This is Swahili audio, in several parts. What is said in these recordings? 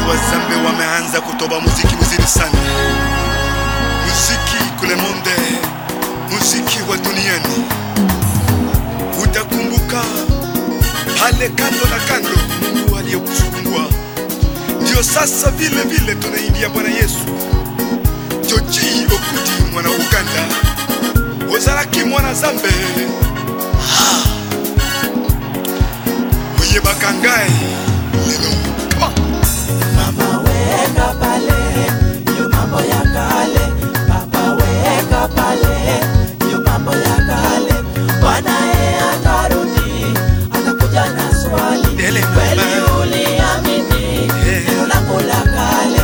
Watu wa Zambe wameanza kutoba muziki mzuri sana, muziki kule monde, muziki wa duniani. Utakumbuka pale kando na kando Mungu aliyokufungua. Ndio sasa vile vile tunaimbia Bwana Yesu. Joji Okuti mwana Uganda, Ozalaki mwana Zambe, Mwenye Bakangai lelo. Mama weka pale, yo mambo ya kale. Papa weka pale, yo mambo ya kale. Bwana atarudi, atakuja na swali. Kweli uliamini neno lako la kale?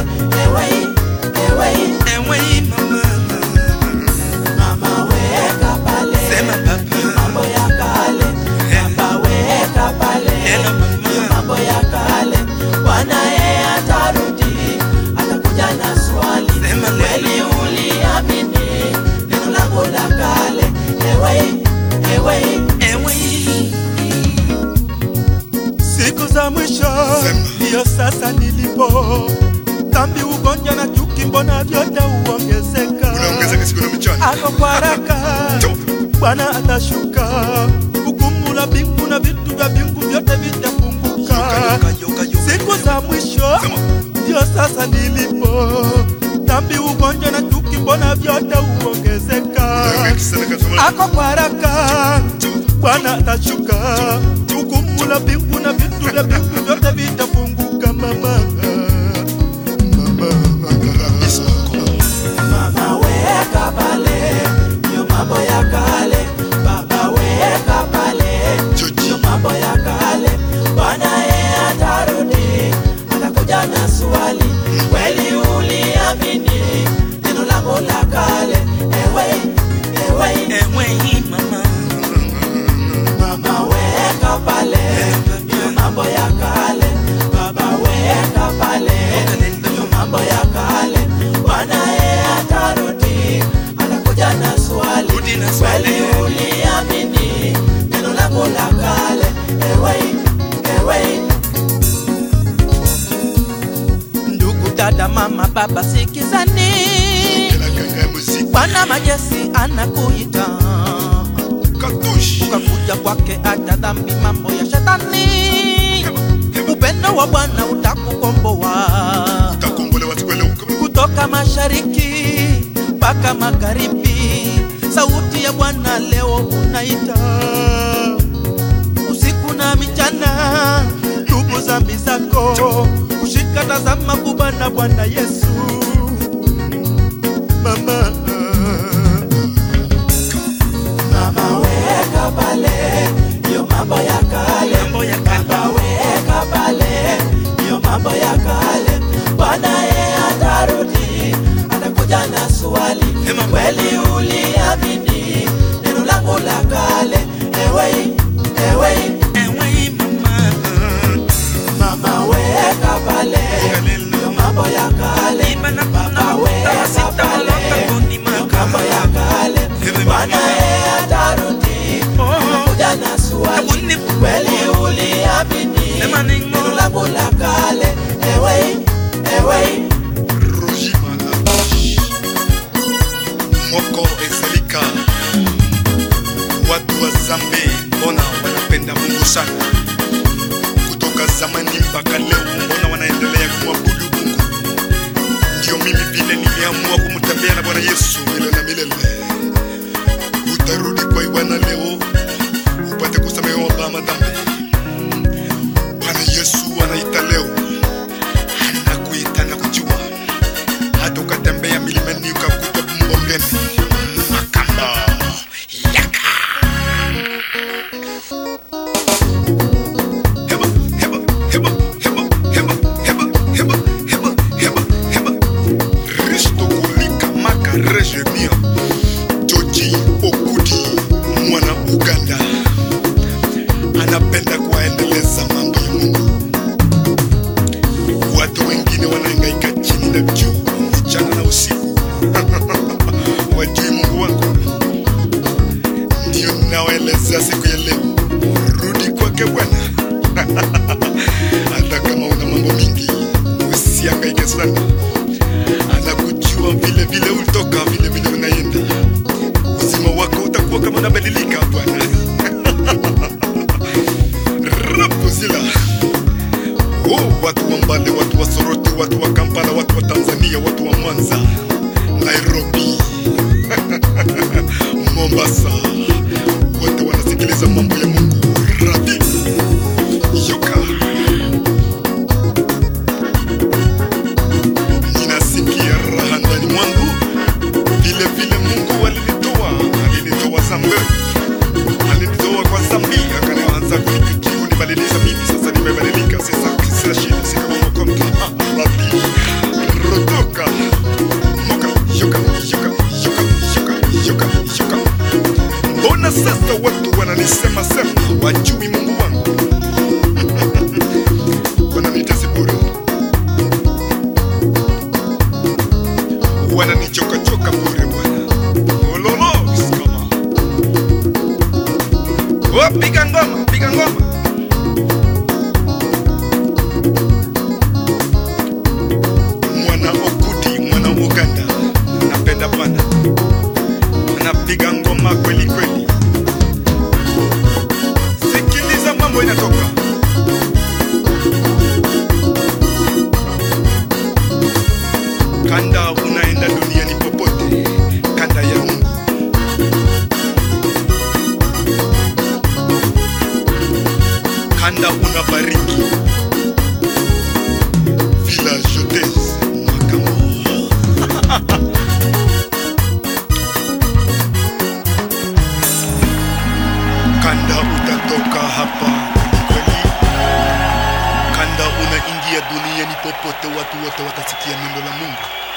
Ewe mama. Mama weka pale, Sema papa, yo mambo ya kale. Papa weka pale, yo mambo ya kale. Bwana atarudi, atakuja na swali. Kweli uliamini neno lako la kale? Ewe siku za mwisho ndiyo sasa nilipo. Dhambi, ugonjwa na chuki, mbona vyote uongezeka? Unaongezeka siku na mchana. Ako kwa haraka Bwana atashuka, hukumu la mbingu na vitu vya mbingu vyote vitafunguka. Siku za mwisho ndiyo sasa nilipo. Dhambi, ugonjwa na chuki, mbona vyote uongezeka? Ako kwa haraka Bwana atashuka, hukumu la mbingu na vitu vya mbingu vyote vitafunguka. Mama weka pale, yo mambo ya kale. Baba weka pale, yo mambo ya kale. Bwana atarudi, atakuja na swali. Kweli uliamini neno lako la kale? Ewe mama. Mama weka pale, yo mambo ya kale. Baba weka pale, yo mambo ya kale. Bwana atarudi, atakuja na swali. Kweli uliamini neno lako la kale? Ewe ndugu, dada, mama, baba, sikizani. Bwana majeshi anakuita, ukakuja kwake hata dhambi, mambo ya shetani. Upendo wa Bwana utakukomboa, kutoka mashariki mpaka magharibi. Sauti ya Bwana leo unaita, usiku na mchana. Tubu dhambi zako, kushika, tazama kubana Bwana Yesu. Mama weka pale, yo mambo ya kale. Baba weka pale, yo mambo ya kale. Bwana atarudi, atakuja na swali. Kweli uliamini neno lako la kale? Ewe mama weka pale, yo mambo ya kale. Baba weka pale, yo mambo ya kale. Bwana atarudi, atakuja na swali. Kweli uliamini neno lako la kale? Ewe Moko Ezelika. Watu wa Zambe mbona wanapenda Mungu sana? Kutoka zamani mpaka leo mbona wanaendelea kumwabudu Mungu? Ndio mimi vile nimeamua kumtembea na Bwana Yesu milele na milele. Utarudi kwa Bwana leo upate kusamehewa madhambi. Bwana Yesu watu wa Mbale, watu wa Soroti, watu wa Kampala, watu wa Tanzania, watu wa Mwanza, Nairobi, Mombasa, wote wanasikiliza mambo ya Mungu. Rabi Yoka, ninasikia raha ndani mwangu. Vile vile Mungu alinitoa zambi, alinitoa kwa zambi, akaanza kunibadilisha mimi. Sasa nimebadilika, sasa shida, sika mambo Rabi rotoka moka yoka. Mbona sasa watu wananisema wajui Mungu wangu? Wananiita Zibura, wananichoka bure bwana. Ololo skama, piga ngoma. Mwana Okudi, mwana Uganda, napenda bwana, anapiga ngoma kweli. Sikiliza mambo inatoka. Kanda unaenda duniani popote, kanda ya Mungu. Kanda unabariki. Village Jotes Makamo. Kanda utatoka hapa kweli. Kanda unaingia duniani popote, watu wote watasikia neno la Mungu.